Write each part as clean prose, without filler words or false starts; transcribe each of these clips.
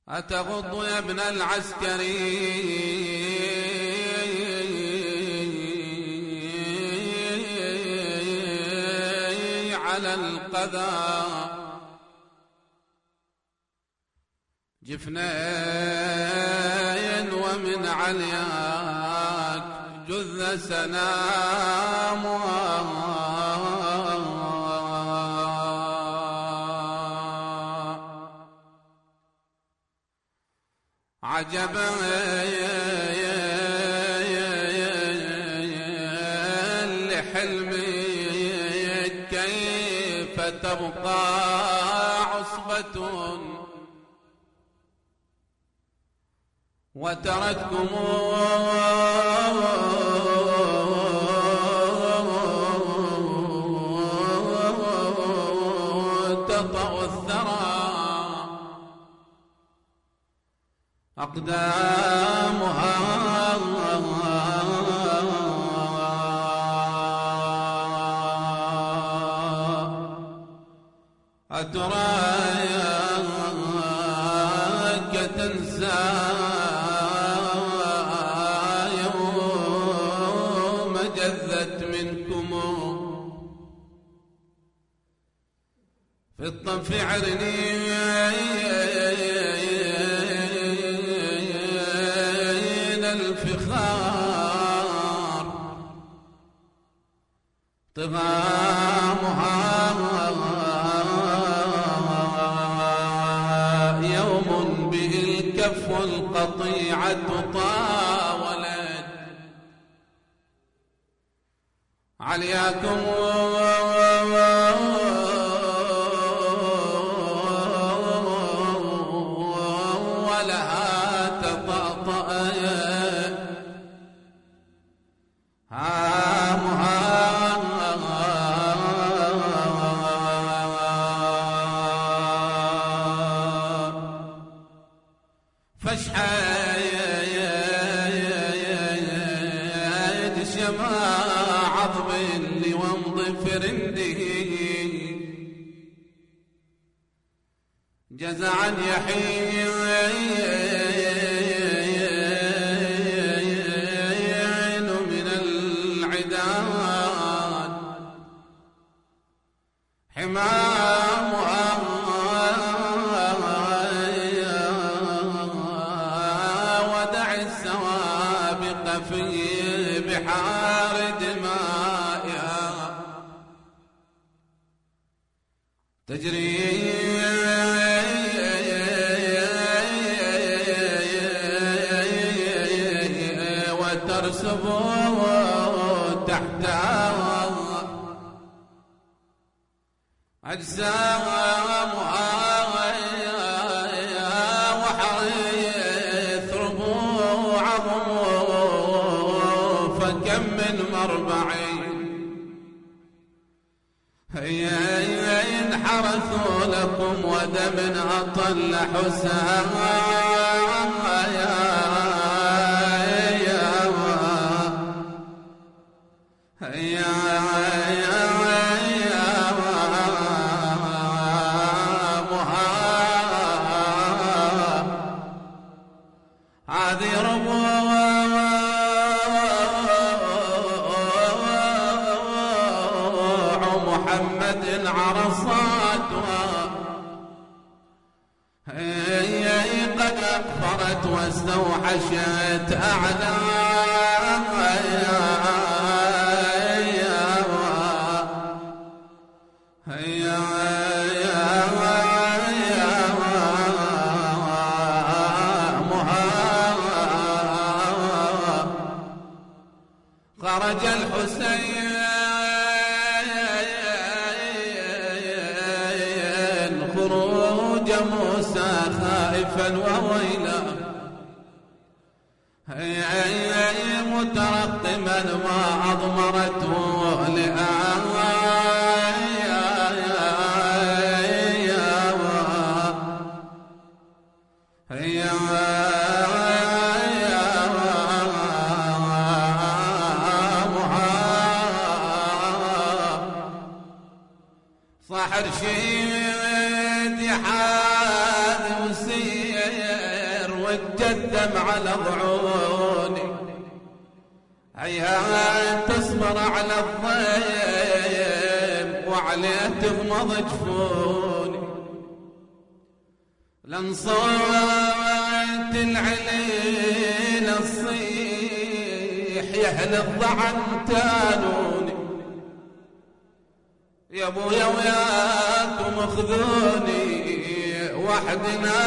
أتغض يا ابن العسكري على القذى جفنين ومن علياك جذ سنامها عجبا لحلمك كيف تبقى عصبة وترتكم تطأ الثرى أقدامها أتراك تنسى يوم جذت منكم في الطف عرني الفخار طغامها يوم به الكف القطيعة طاولت علياكم ولها تطأطأ فاشحاد شماع عظم لومض فرنده جزعا يحين من العداد حمامها في بحار دمائها تجري وترسب تحتها أجسامها وحيث ربوعهم فكم من مربعين ينحرثوا لكم ودم أطل حساها هذه ربوع محمد عرصاتها قد أكفرت واستوحشت خرج الحسين خروج موسى خائفا وويلا مترقما ما أضمرته صاحر شيد يحاذ وسين وتجذب على ضعوني، هيا تصبر على الضيم وعليه تغمض جفوني، لن صوت العليل الصيح يهل الضعن تانوني، يا ابويا وياكم خذوني وحدنا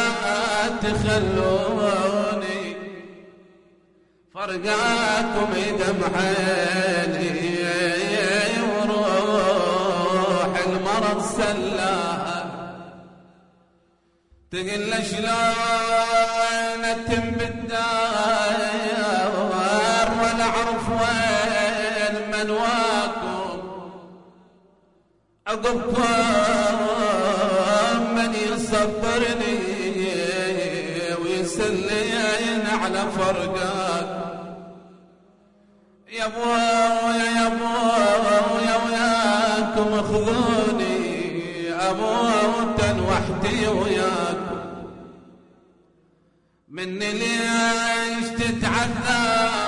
تخلوني، فرقاكم يدمع عيني وروح المرض سلاها، تقل شلون اتم بالدار ولا اعرف وين منواكم، عقبكم من يصبرني ويسلين على فرقاك، يا ابويا يا ابويا وياكم خذوني اموت وحدي وياكم، مني ليش تتعذر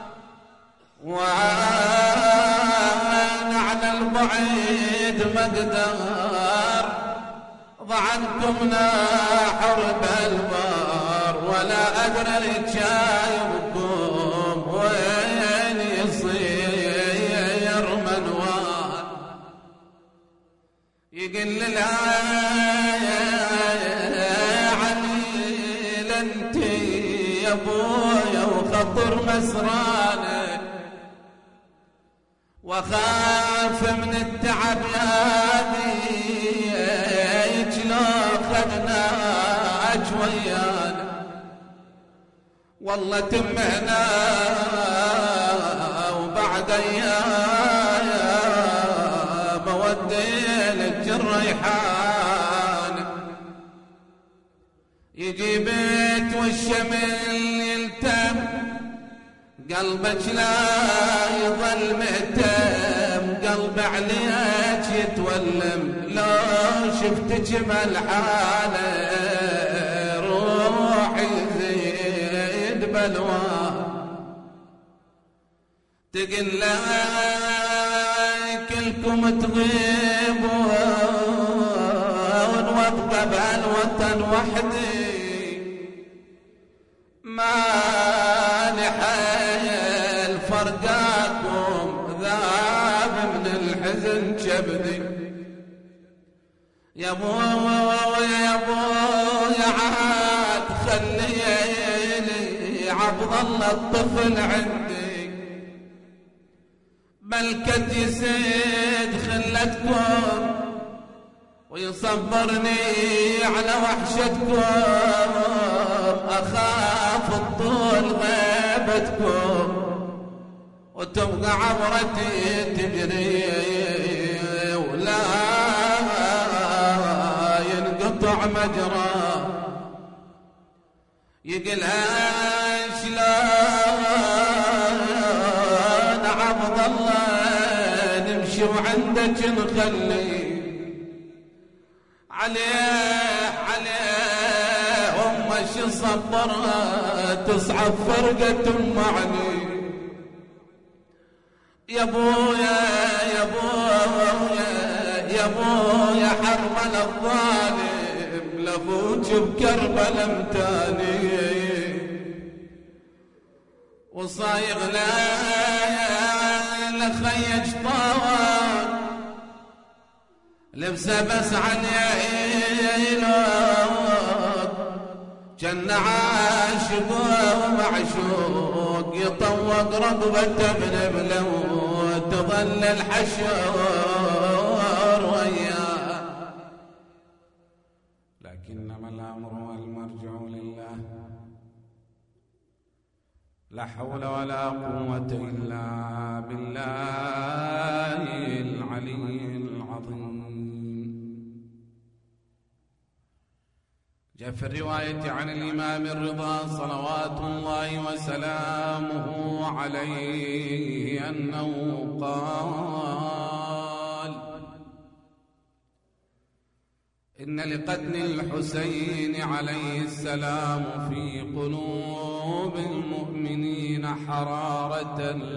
وانا على البعيد مقدار، ضعنكم ناحر بالبار ولا ادري جايبكم وين يصير منوال، يقل عليل انتي يا ابويا وخطر مسرانه، وخاف من التعب يابيك لو خدنا اجويانا، والله تمنا وبعد ايام اوديلك الريحان، يجي بيت والشمل يلتم قلبك لا يظل مهتم، قلب عليك يتولم لو شفتك ملحانة، روحي يزيد بلوان، تقل كلكم تغيبون وابقى بهالوطن وحدي، ما نحيل فرقاكم ذاب من الحزن كبدي، يا ابويا يا ابويا عاد خليلي عبد الله الطفل عندي، ملكة يسيد خلتكم ويصبرني على وحشتكم، أخاف الطول غيبتكم وتبقى عبرتي تجري ولا ينقطع مجرى، يقل شلون عبد الله نمشي وعندك نخلي عليه شو صبرها تصعب فرقة معني، يا ابويا يا ابويا يا ابويا حرمنا الظالم لابوك بكربلا متاني، وصايغ لخيج طوال لبسه بس عن يعينك، جن عاشق ومعشوق يطوق رقبته ابن بلوت تظل الحشور وياه، لكنما الامر والمرجع لله، لا حول ولا قوة الا بالله العلي العظيم. جاء في الرواية عن الإمام الرضا صلوات الله وسلامه عليه أنه قال: إن لقتل الحسين عليه السلام في قلوب المؤمنين حرارة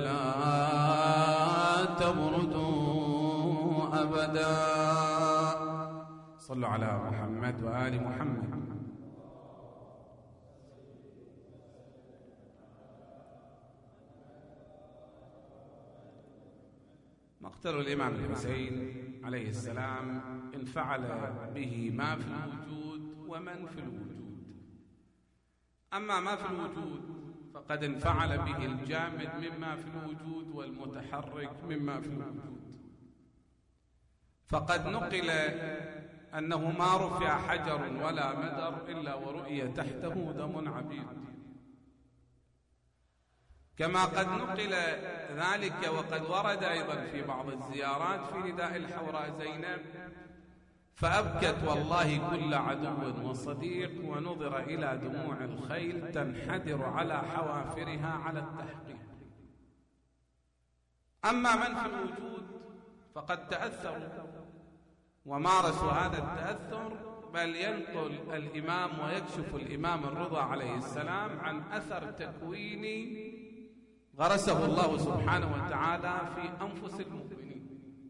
لا تبرد أبدا. صلوا على محمد وآل محمد. مقتل الإمام الحسين عليه السلام انفعل به ما في الوجود ومن في الوجود. أما ما في الوجود فقد انفعل به الجامد مما في الوجود والمتحرك مما في الوجود. فقد نقل أنه ما رفع حجر ولا مدر إلا ورؤي تحته دم عبيد، كما قد نقل ذلك وقد ورد أيضا في بعض الزيارات في نداء الحوراء زينب: فأبكت والله كل عدو وصديق ونظر إلى دموع الخيل تنحدر على حوافرها على التحقيق. أما من في الوجود فقد تأثروا ومارسوا هذا التأثر، بل ينقل الإمام ويكشف الإمام الرضا عليه السلام عن أثر تكويني غرسه الله سبحانه وتعالى في أنفس المؤمنين.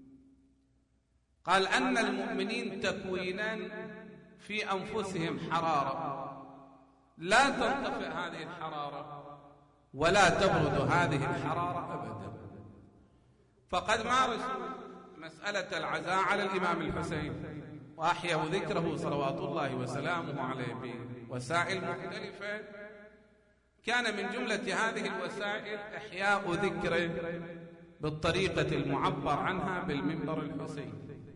قال أن المؤمنين تكوينا في أنفسهم حرارة لا تنطفئ هذه الحرارة ولا تبرد هذه الحرارة أبدا. فقد مارسوا مسألة العزاء على الإمام الحسين وأحيوا ذكره صلوات الله وسلامه عليه بوسائل مختلفة. كان من جملة هذه الوسائل إحياء ذكره بالطريقة المعبر عنها بالمنبر الحسيني.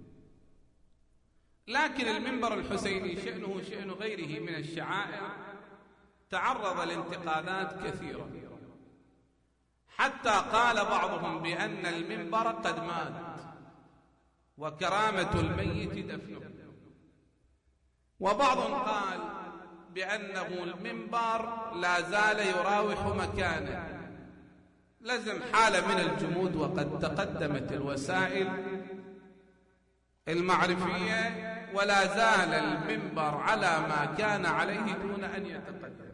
لكن المنبر الحسيني شأنه شأن غيره من الشعائر تعرض لانتقادات كثيرة، حتى قال بعضهم بأن المنبر قد مات وكرامة الميت دفنه، وبعضهم قال بأنه المنبر لا زال يراوح مكانه، لزم حالة من الجمود، وقد تقدمت الوسائل المعرفية ولا زال المنبر على ما كان عليه دون أن يتقدم.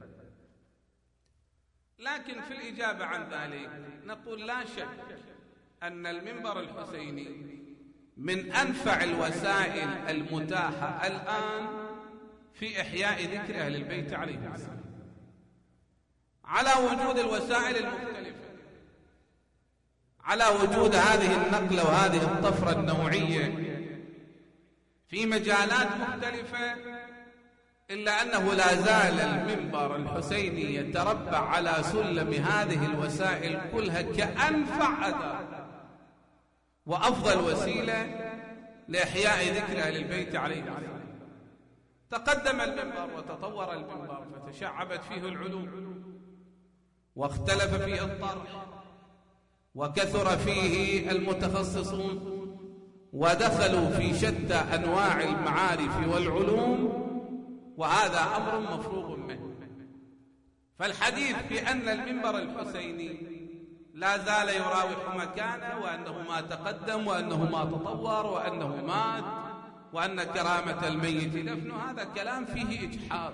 لكن في الإجابة عن ذلك نقول لا شك أن المنبر الحسيني من أنفع الوسائل المتاحة الآن في إحياء ذكر أهل البيت عليهم السلام، على وجود الوسائل المختلفة، على وجود هذه النقلة وهذه الطفرة النوعية في مجالات مختلفة، إلا أنه لا زال المنبر الحسيني يتربع على سلم هذه الوسائل كلها كأنفع أداة وأفضل وسيلة لإحياء ذكر أهل البيت عليهم السلام. تقدم المنبر وتطور المنبر فتشعبت فيه العلوم واختلف فيه الطرح وكثر فيه المتخصصون ودخلوا في شتى أنواع المعارف والعلوم، وهذا أمر مفروغ منه. فالحديث بأن المنبر الحسيني لا زال يراوح مكانه وأنه ما تقدم وأنه ما تطور وأنه مات وأن كرامة الميت دفن، هذا كلام فيه إجحاف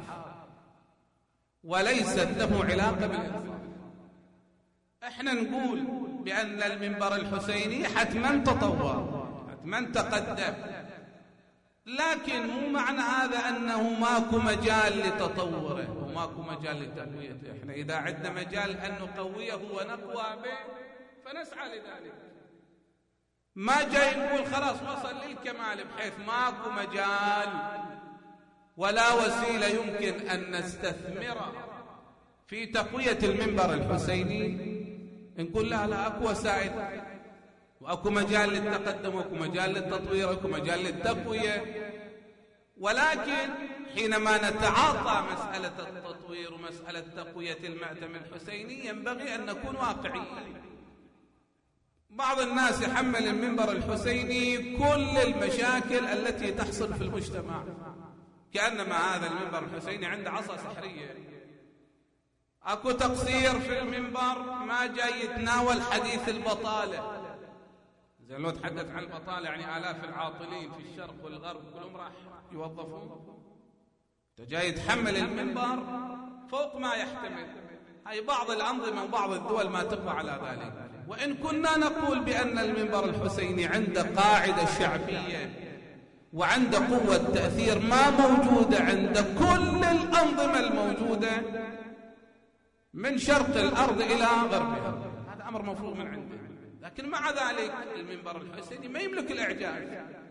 وليست له علاقة بالإنصاف. احنا نقول بأن المنبر الحسيني حتما تطور حتما تقدم، لكن مو معنى هذا أنه ماكو مجال لتطوره وماكو مجال لتقويته. احنا إذا عندنا مجال أن نقويه ونقوى به فنسعى لذلك، ما جاي نقول خلاص وصل للكمال بحيث ماكو مجال ولا وسيلة يمكن أن نستثمرها في تقوية المنبر الحسيني نقول لا أكو وسائل وأكو مجال للتقدم وأكو مجال للتطوير وأكو مجال للتقوية. ولكن حينما نتعاطى مسألة التطوير ومسألة تقوية المأتم الحسيني ينبغي أن نكون واقعيين. بعض الناس يحمل المنبر الحسيني كل المشاكل التي تحصل في المجتمع، كأنما هذا المنبر الحسيني عنده عصا سحرية. أكو تقصير في المنبر ما جاي يتناول حديث البطالة، زين لو تحدث عن البطالة يعني آلاف العاطلين في الشرق والغرب كلهم راح يوظفون. أنت جاي تحمل المنبر فوق ما يحتمل. هاي بعض الأنظمة وبعض الدول ما تقوى على ذلك. وإن كنا نقول بأن المنبر الحسيني عنده قاعدة شعبية وعنده قوة تأثير ما موجودة عند كل الأنظمة الموجودة من شرق الأرض إلى غربها، هذا أمر مفروغ من عنده، لكن مع ذلك المنبر الحسيني ما يملك الإعجاز،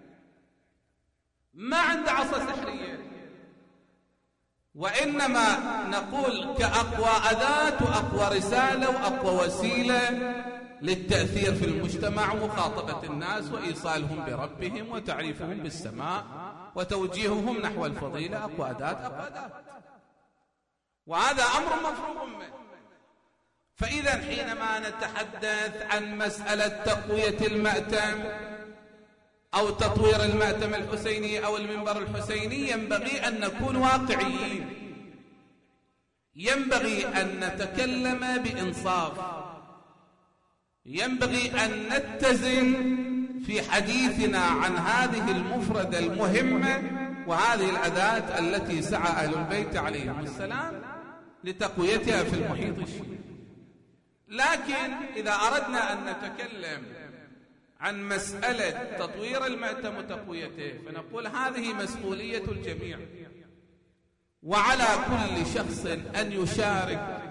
ما عنده عصا سحرية، وإنما نقول كأقوى أداة وأقوى رسالة وأقوى وسيلة للتأثير في المجتمع ومخاطبة الناس وإيصالهم بربهم وتعريفهم بالسماء وتوجيههم نحو الفضيلة. أقوى أداة وهذا أمر مفروغ منه. فإذا حينما نتحدث عن مسألة تقوية المأتم أو تطوير المأتم الحسيني أو المنبر الحسيني ينبغي أن نكون واقعيين، ينبغي أن نتكلم بإنصاف، ينبغي أن نتزن في حديثنا عن هذه المفردة المهمة وهذه الأداة التي سعى أهل البيت عليهم السلام لتقويتها في المحيط الشيعي. لكن إذا أردنا أن نتكلم عن مسألة تطوير المأتم وتقويته فنقول هذه مسؤولية الجميع، وعلى كل شخص أن يشارك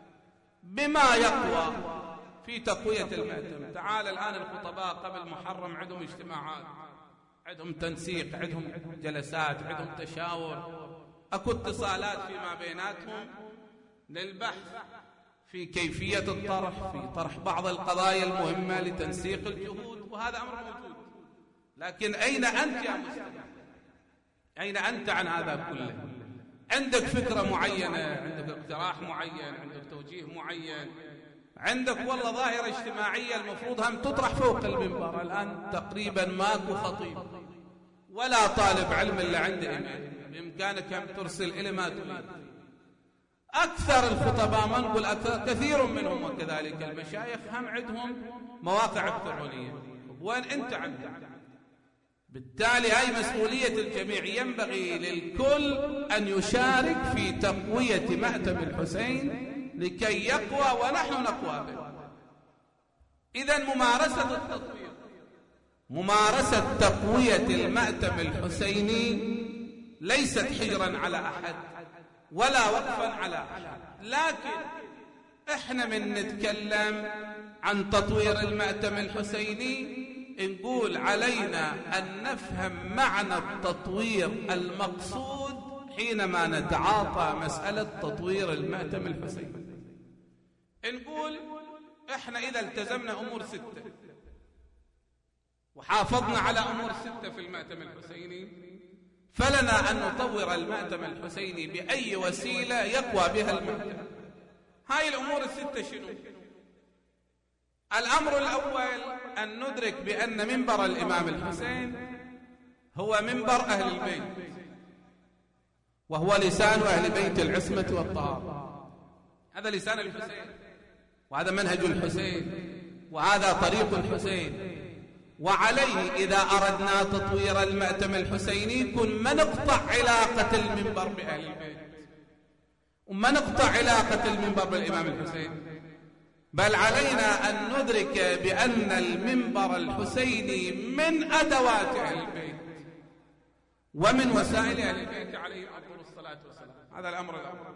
بما يقوى في تقوية المأتم. تعال الآن الخطباء قبل محرم عندهم اجتماعات، عندهم تنسيق، عندهم جلسات، عندهم تشاور، أكو اتصالات فيما بيناتهم للبحث في كيفية الطرح، في طرح بعض القضايا المهمة لتنسيق الجهود، وهذا أمر موجود. لكن أين أنت يا مستمع؟ أين أنت عن هذا كله؟ عندك فكرة معينة، عندك اقتراح معين، عندك توجيه معين، عندك والله ظاهرة اجتماعية المفروض هم تطرح فوق المنبر. الآن تقريبا ماكو خطيب ولا طالب علم اللي عنده إيميل، بإمكانك هم ترسل إلى ما تريد. أكثر الخطباء، ما نقول أكثر، كثير منهم وكذلك المشايخ هم عندهم مواقع إلكترونية. وين أنت عندك؟ بالتالي هاي مسؤولية الجميع، ينبغي للكل أن يشارك في تقوية مأتم الحسين لكي يقوى ونحن نقوى به. إذن ممارسة التطوير، ممارسة تقوية المأتم الحسيني ليست حجرا على أحد ولا وقفا على أحد، لكن إحنا من نتكلم عن تطوير المأتم الحسيني نقول علينا أن نفهم معنى التطوير المقصود حينما نتعاطى مسألة تطوير المأتم الحسيني. نقول إحنا إذا التزمنا أمور 6 وحافظنا على أمور 6 في المأتم الحسيني، فلنا أن نطور المأتم الحسيني بأي وسيلة يقوى بها المأتم. هاي الأمور 6 شنو؟ الأمر الأول أن ندرك بأن منبر الإمام الحسين هو منبر أهل البيت، وهو لسان أهل بيت العصمة والطهارة. هذا لسان الحسين، وهذا منهج الحسين، وهذا طريق الحسين. وعليه إذا أردنا تطوير المأتم الحسيني يكون ما نقطع علاقة المنبر بأهل البيت وما نقطع علاقة المنبر بالإمام الحسين، بل علينا أن ندرك بأن المنبر الحسيني من أدوات أهل البيت ومن وسائل أهل البيت عليهم أفضل الصلاة والسلام. هذا الأمر الأول.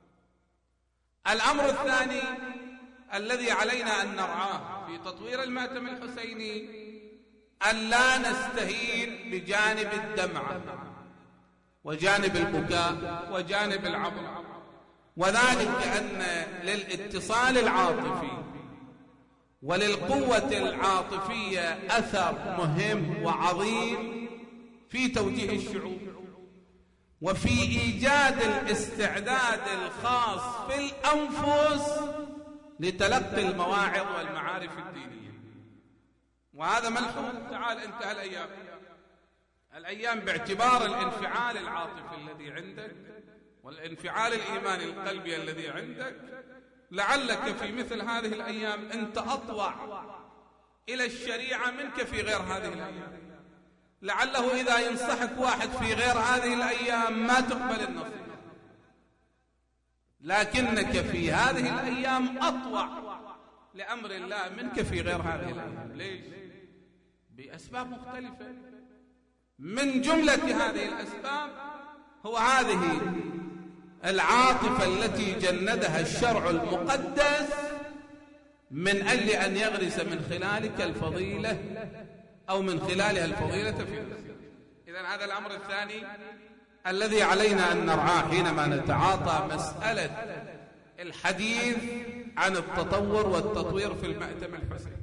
الأمر الثاني الذي علينا أن نرعاه في تطوير المأتم الحسيني أن لا نستهين بجانب الدمعة وجانب البكاء وجانب العبر، وذلك أن للاتصال العاطفي وللقوة العاطفية أثر مهم وعظيم في توجيه الشعوب وفي إيجاد الاستعداد الخاص في الأنفس لتلقي المواعظ والمعارف الدينية. وهذا ملحوظ. تعال انتهى الأيام باعتبار الانفعال العاطفي الذي عندك والانفعال الإيماني القلبي الذي عندك، لعلك في مثل هذه الأيام أنت أطوع إلى الشريعة منك في غير هذه الأيام. لعله إذا ينصحك واحد في غير هذه الأيام ما تقبل النصيحة، لكنك في هذه الأيام أطوع لأمر الله منك في غير هذه الأيام. ليش؟ بأسباب مختلفة. من جملة هذه الأسباب هو هذه العاطفة التي جندها الشرع المقدس من أجل أن يغرس من خلالك الفضيلة أو من خلالها الفضيلة في نفسك. إذن هذا الأمر الثاني الذي علينا أن نرعاه حينما نتعاطى مسألة الحديث عن التطور والتطوير في المأتم الحسيني.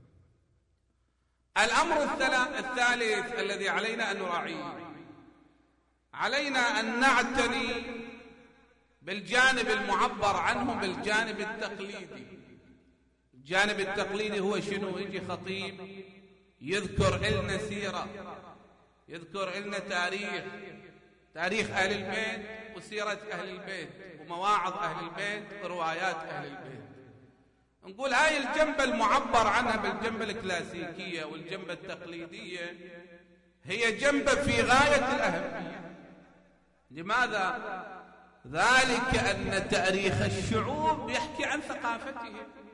الأمر الثالث الذي علينا أن نراعيه، علينا أن نعتني بالجانب المعبر عنه بالجانب التقليدي. الجانب التقليدي هو شنو؟ يجي خطيب يذكر لنا سيرة، يذكر لنا تاريخ أهل البيت وسيرة أهل البيت ومواعظ أهل البيت وروايات أهل البيت. نقول هاي الجنبة المعبر عنها بالجنبة الكلاسيكية والجنبة التقليدية هي جنبة في غاية الأهمية. لماذا؟ ذلك أن تاريخ الشعوب يحكي عن ثقافتهم،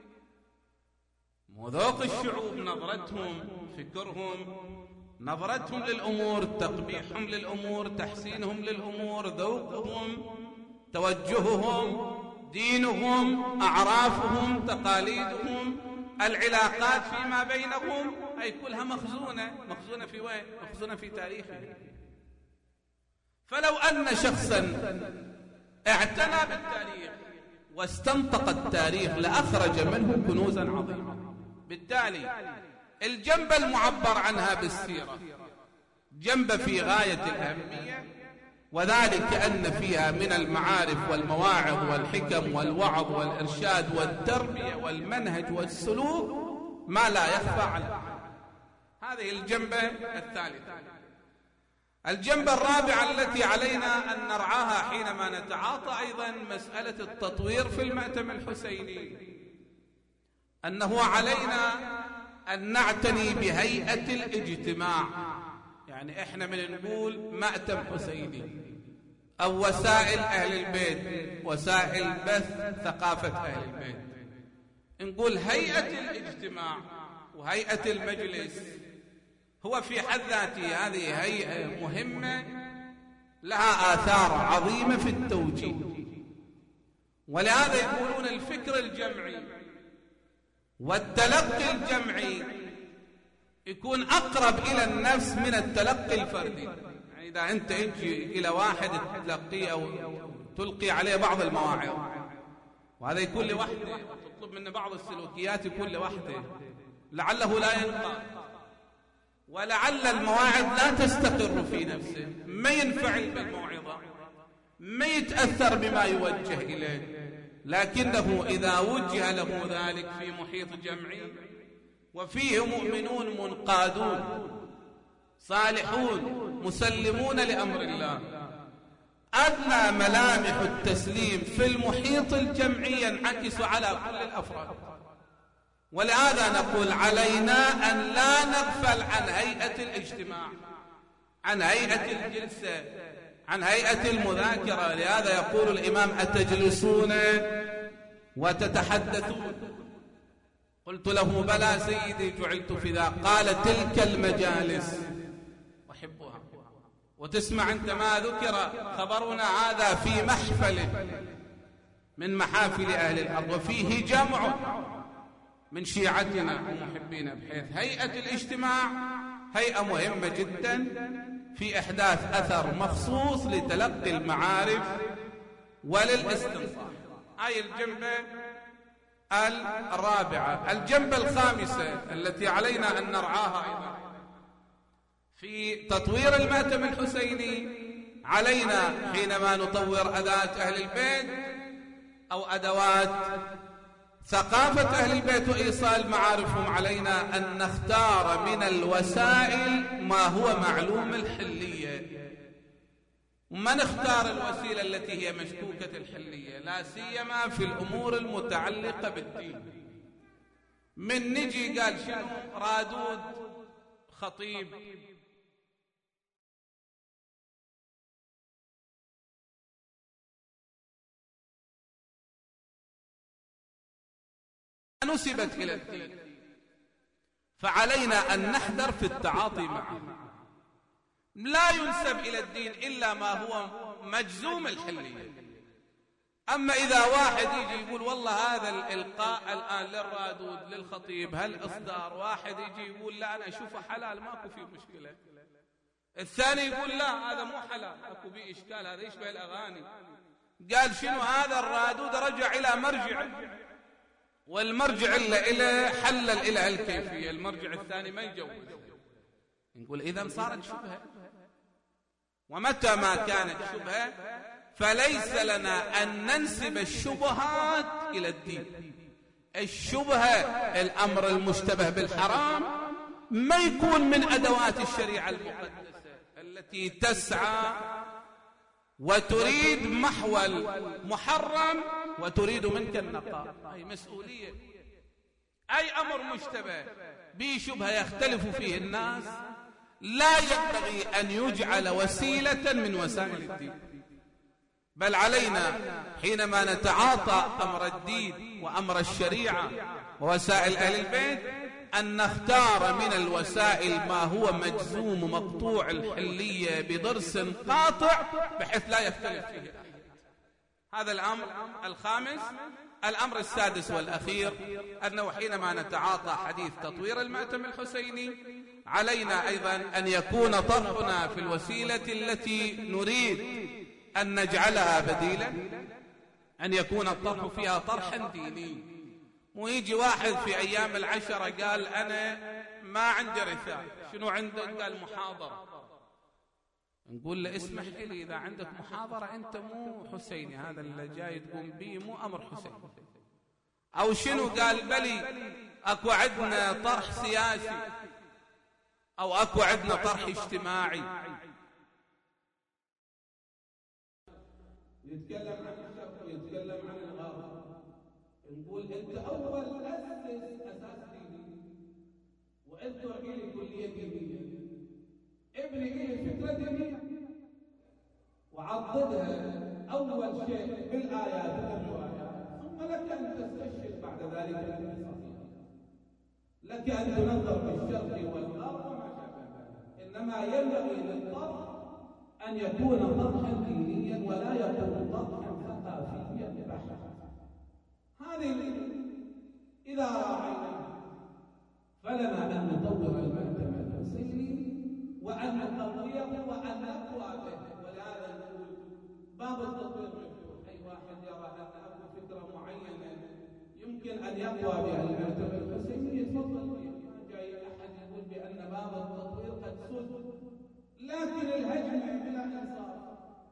وذوق الشعوب، نظرتهم، فكرهم، نظرتهم للأمور، تقبيحهم للأمور، تحسينهم للأمور، ذوقهم، توجههم، دينهم، أعرافهم، تقاليدهم، العلاقات فيما بينهم، أي كلها مخزونة في وين؟ مخزونة في تاريخهم. فلو أن شخصا اعتنى بالتاريخ واستنطق التاريخ لأخرج منه كنوزا عظيمة. بالتالي الجنبة المعبر عنها بالسيرة جنبة في غاية الأهمية، وذلك أن فيها من المعارف والمواعظ والحكم والوعظ والإرشاد والتربية والمنهج والسلوك ما لا يخفى على الأحد. هذه الجنبة الثالثة. الجنبة الرابعة التي علينا أن نرعاها حينما نتعاطى أيضا مسألة التطوير في المأتم الحسيني، أنه علينا أن نعتني بهيئة الاجتماع. يعني إحنا من نقول مأتم حسيني أو وسائل أهل البيت، وسائل بث ثقافة أهل البيت، نقول هيئة الاجتماع وهيئة المجلس هو في حد ذاته هذه هيئة مهمة لها آثار عظيمة في التوجيه. ولهذا يقولون الفكر الجمعي والتلقي الجمعي يكون أقرب إلى النفس من التلقي الفردي. يعني إذا أنت تجي إلى واحد تلقيه أو تلقي عليه بعض المواعظ، وهذا يكون لوحده، تطلب منه بعض السلوكيات يكون لوحده، لعله لا ينقى، ولعل المواعظ لا تستقر في نفسه، ما ينفعل بالموعظة، ما يتأثر بما يوجه إليه. لكنه إذا وجه له ذلك في محيط جمعي وفيه مؤمنون منقادون صالحون مسلمون لأمر الله، أدنى ملامح التسليم في المحيط الجمعي ينعكس على كل الأفراد. ولهذا نقول علينا أن لا نغفل عن هيئة الاجتماع، عن هيئة الجلسة، عن هيئة المذاكرة. لهذا يقول الإمام أتجلسون وتتحدثون؟ قلت له بلى سيدي جعلت في ذا. قال تلك المجالس أحبها. وتسمع أنت ما ذكر خبرنا هذا في محفل من محافل أهل الأرض وفيه جمع من شيعتنا ومحبينا، بحيث هيئة الاجتماع هيئة مهمة جدا في إحداث أثر مخصوص لتلقي المعارف وللاستنصاح. هاي الجنبة الرابعة. الجنبة الخامسة التي علينا أن نرعاها أيضا في تطوير المأتم الحسيني، علينا حينما نطور أدوات أهل البيت أو أدوات ثقافة أهل البيت وإيصال معارفهم، علينا أن نختار من الوسائل ما هو معلوم الحلية، وما نختار الوسيلة التي هي مشكوكة الحلية، لا سيما في الأمور المتعلقة بالدين. من نجي قال شنو رادود خطيب نسبت إلى الدين، فعلينا أن نحذر في التعاطي معه. لا ينسب إلى الدين إلا ما هو مجزوم الحلية. أما إذا واحد يجي يقول والله هذا الإلقاء الآن للرادود للخطيب هالإصدار، واحد يجي يقول لا أنا أشوفه حلال ماكو فيه مشكلة، الثاني يقول لا هذا مو حلال اكو بيه إشكال هذا يشبه الأغاني، قال شنو هذا الرادود رجع إلى مرجعه، والمرجع إلى حلل إلى الكيفية، المرجع الثاني ما يجوز. نقول إذا صارت شبهة، ومتى ما كانت شبهة فليس لنا أن ننسب الشبهات إلى الدين. الشبهة الأمر المشتبه بالحرام ما يكون من أدوات الشريعة المقدسة التي تسعى وتريد محو المحرم وتريد منك النقاء. هاي مسؤولية. أي أمر مشتبه به شبهة يختلف فيه الناس لا ينبغي أن يجعل وسيلة من وسائل الدين، بل علينا حينما نتعاطى أمر الدين وأمر الشريعة ووسائل أهل البيت أن نختار من الوسائل ما هو مجزوم مقطوع الحلية بضرس قاطع بحيث لا يختلف فيه أحد. هذا الأمر الخامس. الأمر السادس والأخير أنه حينما نتعاطى حديث تطوير المأتم الحسيني علينا أيضا أن يكون طرحنا في الوسيلة التي نريد أن نجعلها بديلة أن يكون الطرح فيها طرحا ديني. مو يجي واحد في أيام العشرة قال أنا ما عندي رثاء، شنو عندك؟ قال محاضرة. نقول له اسمح لي إذا عندك محاضرة أنت مو حسيني، هذا اللي جاي تقوم به مو أمر حسيني. أو شنو؟ قال بلي أكو عندنا طرح سياسي أو أكو عندنا طرح اجتماعي. يتكلم عن الشرق ويتكلم عن الغرب، نقول أنت أول أسس أساس ديني وأنت إلي كلية دينية، ابني إلي فكرة دينية وعضدها أول شيء بالآيات والروايات، ثم لك أن تستشهد بعد ذلك بالقصص، لك أن تنظر بالشرق والغرب وما شابه ذلك. إنما ينبغي للطرح أن يكون طرحا دينيا ولا يكون طرحا ثقافيا بحتا. هذه إذا راعينا فلنا أن نطور المأتم الحسيني وأن نقويه وأن نقوى به. ولهذا نقول باب التطوير مفتوح، أي واحد يرى أن أكو فكرة معينة يمكن أن يقوى بها المأتم الحسيني يتفضل بها، ما جاي أحد يقول بأن باب التطوير قد سد، لكن الهجمة بلا إنصاف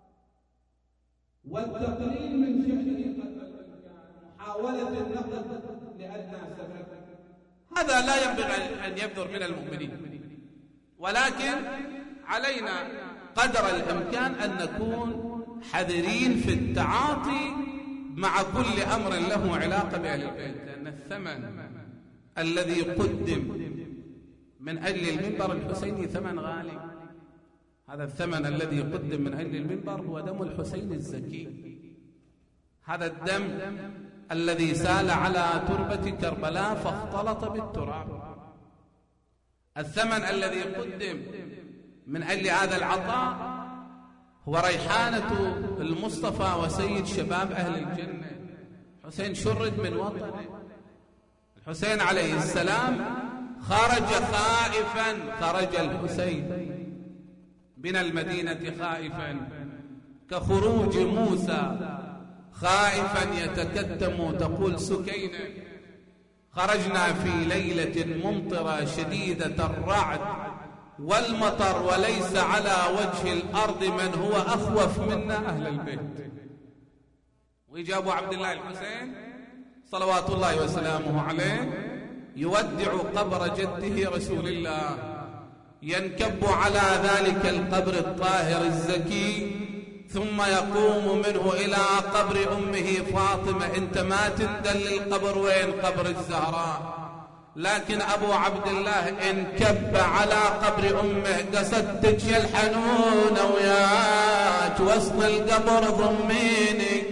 والتقليل من شأنه قدر الإمكان، محاولة النقد لأدنى سبب، هذا لا ينبغي أن يبدر من المؤمنين. ولكن علينا قدر الإمكان أن نكون حذرين في التعاطي مع كل أمر له علاقة بأهل البيت، لأن الثمن الذي قدم من أجل المنبر الحسيني ثمن غالي. هذا الثمن الذي قدم من أجل المنبر هو دم الحسين الزكي، هذا الدم الذي سال على تربة كربلاء فاختلط بالتراب. الثمن الذي قدم من أجل هذا العطاء هو ريحانة المصطفى وسيد شباب أهل الجنة. حسين شرد من وطنه، الحسين عليه السلام خرج خائفا، خرج الحسين من المدينة خائفا كخروج موسى خائفا يتكتم. تقول سكينة خرجنا في ليلة ممطرة شديدة الرعد والمطر وليس على وجه الأرض من هو أخوف منا أهل البيت. ويجي أبو عبد الله الحسين صلوات الله وسلامه عليه يودع قبر جده رسول الله، ينكب على ذلك القبر الطاهر الزكي، ثم يقوم منه إلى قبر أمه فاطمة. انت ما تندل القبر وين؟ قبر الزهراء. لكن أبو عبد الله انكب على قبر أمه، قصدتك يا الحنونة وياك وسط القبر ضميني،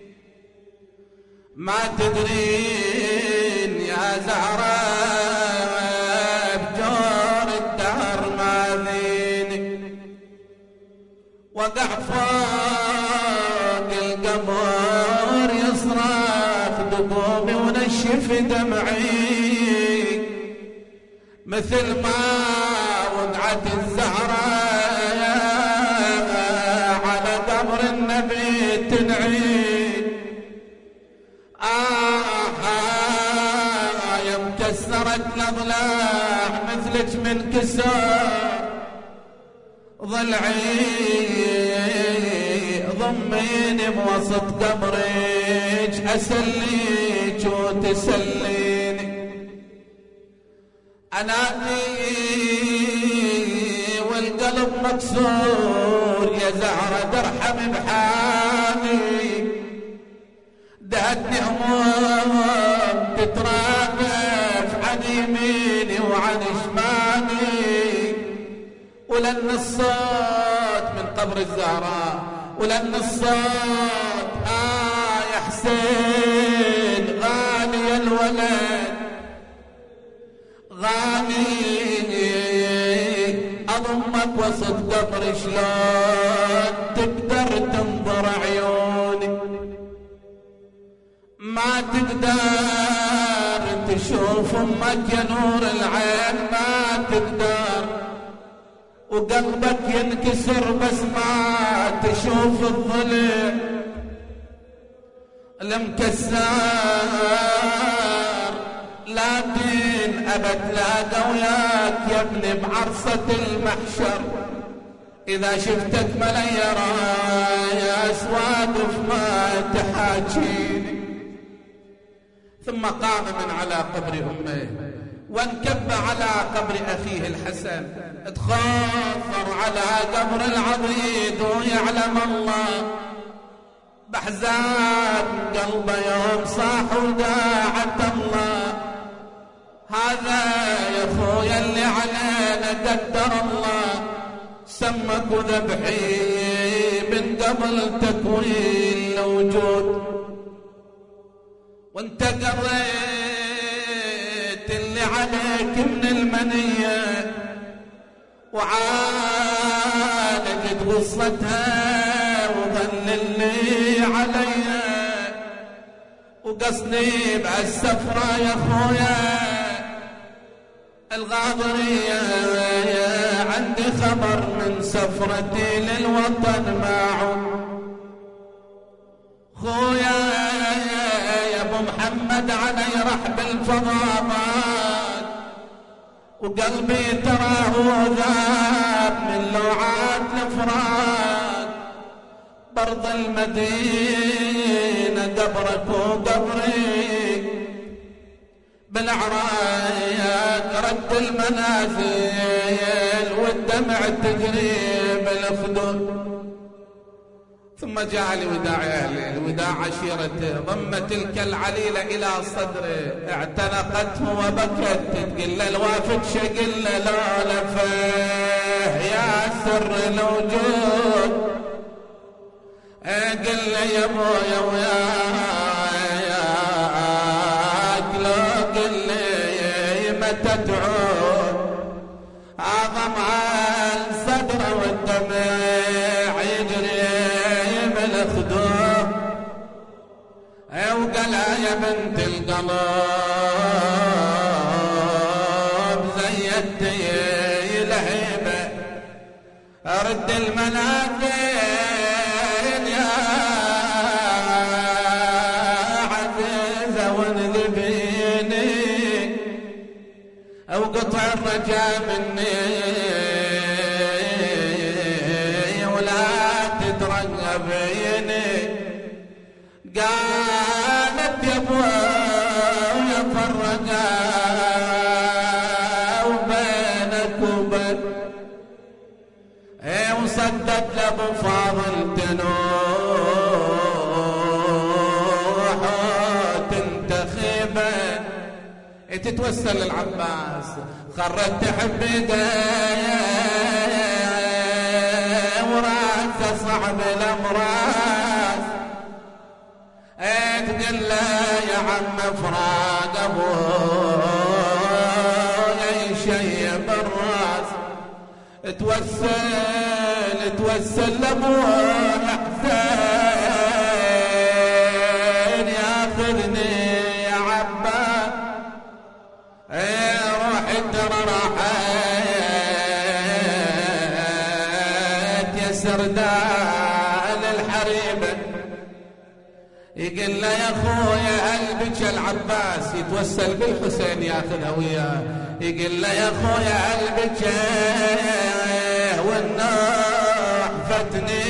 ما تدرين يا زهرة بجور الدهر ماذيني. وقع فوق القبر يصرخ دمومي ونشف دمعي، مثل ما وقعت الزهرة على قبر النبي تنعي. يا مكسرت الأضلاع مثلك من كسر ضلعي، ضميني بوسط قبرك أسليك وتسليني. أناني والقلب مكسور يا زهرة ترحم بحالي، دهتني هموم تترادف عن يميني وعن شمالي، ولن الصوت من قبر الزهراء، ولن الصوت يا حسين غالي الولد غالي، أضمك وسط قبر شلون تقدر تنظر عيوني، ما تقدر تشوف أمك يا نور العين، ما تقدر وقلبك ينكسر بس ما تشوف الضلع المكسر، لكن أبد لاقى وياك يا ابني بعرصة المحشر. إذا شفتك مليرة يا أسواد فما تحاكيني. ثم قام من على قبر أمه وانكب على قبر أخيه الحسن، تخاطر على قبر العضيد ويعلم الله بحزان قلبه يوم صاح وداعت الله. هذا يا خويا اللي علينا قدر الله، سمك وذبحي من قبل تكوين الوجود، وانت قريت اللي عليك من المنية وعالجت غصتها وظل اللي عليا، وقصدي بعالسفرة يا خويا الغاضرية، عندي خبر من سفرتي للوطن معه. خويا يا ابو محمد علي رحب الفضاءات، وقلبي تراه ذاب من لوعات الافراد، برض المدينة قبرك وقبري بالعرايق رد المنازل والدمع تجري بالخدود. ثم جاء لوداع أهله، لوداع عشيرته، ضم تلك العليلة إلى صدره، اعتنقته وبكت تقول له الوافد شقل له لفه يا سر الوجود، قل له يا ابويا وياك لو قل لي متى تعود، أعظم عن صدره والدمع يجري بالخدود، وقال يا بنت القلب زيدتي لهيبة رد المنازل يا عزيزة وانذبيني، او قطع الرجاء مني ولا تترقبيني. قالت يا ابويا فرقا وبينك وبين، وصدت لابو فاضل تنوح وتنتخبه، تتوسل للعباس خرت تحب ايديه وراسه صعب الامراض تقول له يا عم فراق ابويا يشيب الراس توسل لابويا حسين ياخذني يا عباس روح ترى راحت يا سردال الحريبه يقول له يا اخويا قلبك العباس يتوسل بالحسين ياخذها وياه يقول له يا اخويا قلبك والنوح فتني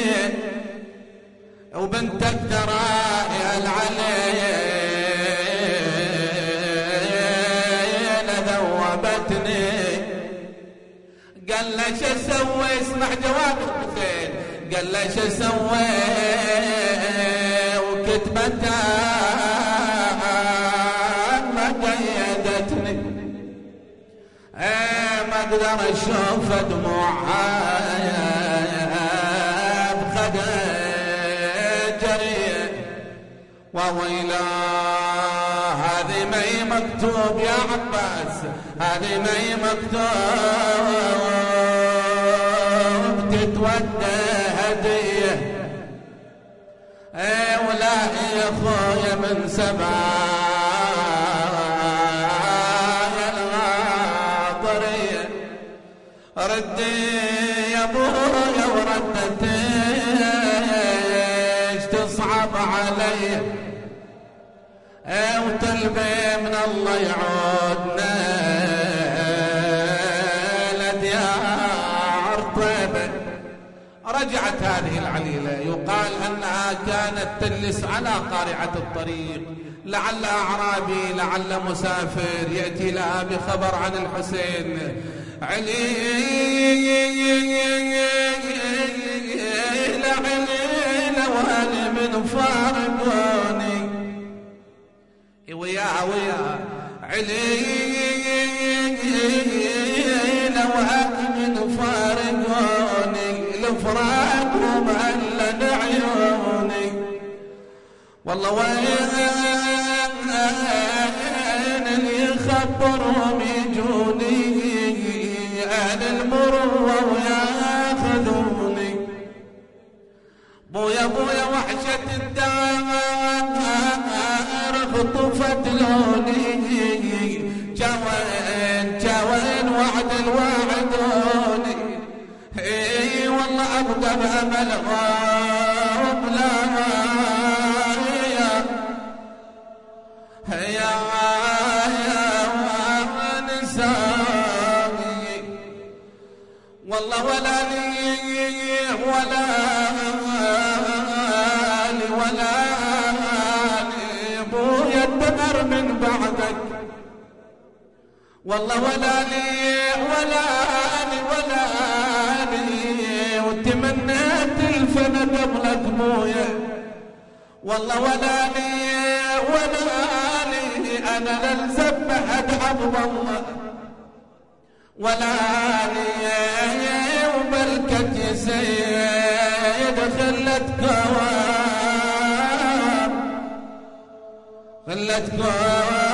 وبنتك ترى يا العليل ذوبتني قال له شو اسوي اسمع جواب الحسين قال له شو اسوي وكتبتها ما قيدتني ما اقدر اشوف دموعها بخدها جريه وويلا هذه ما هي مكتوب يا عباس هذه ما هي مكتوب تتودى هديه ولا يا اخويا من سبايا الغاطريه ردي يا ابويا وردتيش تصعب علي وتلبي من الله يعودنا لديار طيبه. رجعت هذه العليلة يقال أنها كانت تجلس على قارعة الطريق لعل أعرابي لعل مسافر يأتي لها بخبر عن الحسين عليلة عليلة وهل من فارقوني ويا عليلة وهل من فارقوني الفراق ومهلن عيوني والله وين اللي يخبرهم يجوني اهل المروه وياخذوني بويا وحشه الدار خطفت لوني جوين وعد الوعدوني والله ابقى بامل غاب لا يا نسائي والله ولا لي ابويا الدمر من بعدك والله ولا لي وتمنيت الفنا قبلك مويا والله ولا لي انا للذبح اتعب والله ولا لي وبركة يا سيد خلت قوام